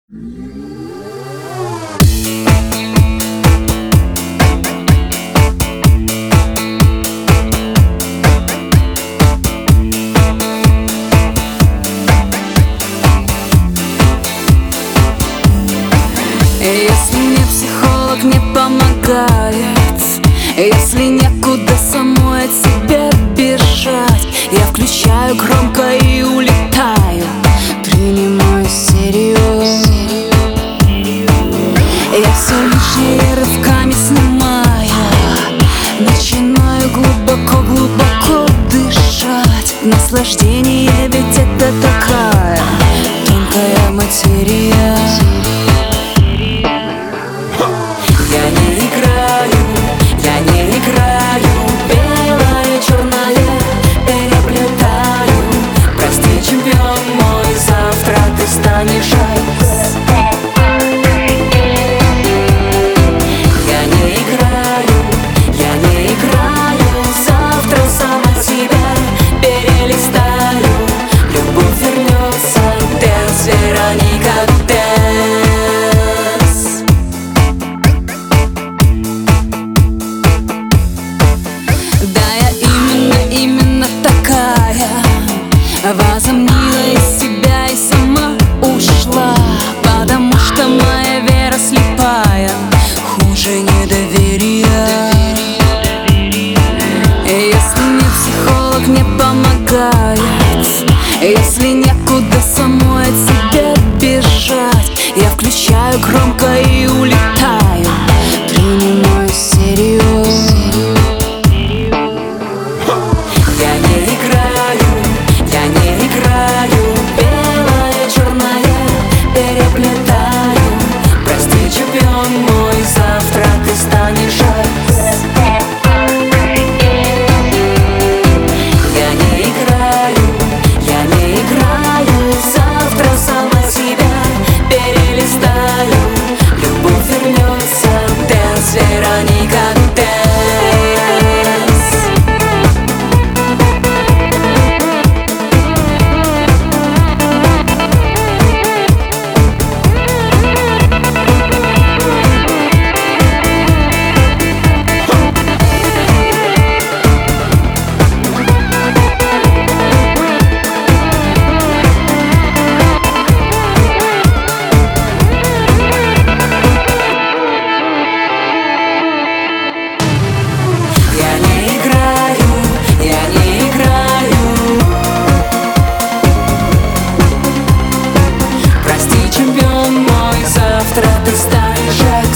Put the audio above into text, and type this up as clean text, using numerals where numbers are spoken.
Если мне психолог не помогает, если некуда самой от себя бежать, я включаю громко и улетаю, принимаю серьез. Я все лишнее рывками снимаю, начинаю глубоко-глубоко дышать. Наслаждение, ведь это такая тонкая материя. Белое, черное переплетаю. Прости, чемпион мой, завтра ты станешь айс. Я не играю, завтра сама себя перелистаю. Любовь вернется, дэнс, Вероника, дэнс. Да, я именно такая, возомнила из себя и сама ушла, потому что моя вера слепая, хуже недоверия. Если мне психолог не помогает, если некуда самой от себя бежать, я включаю громко и улетаю, принимаю серьез. Я не играю, белое, черное переплетаю. Прости, чемпион мой, завтра ты станешь айс. Я не играю, завтра сама себя перелистаю. Любовь вернется, дэнс, Вероника, дэнс. Чемпион мой, завтра ты станешь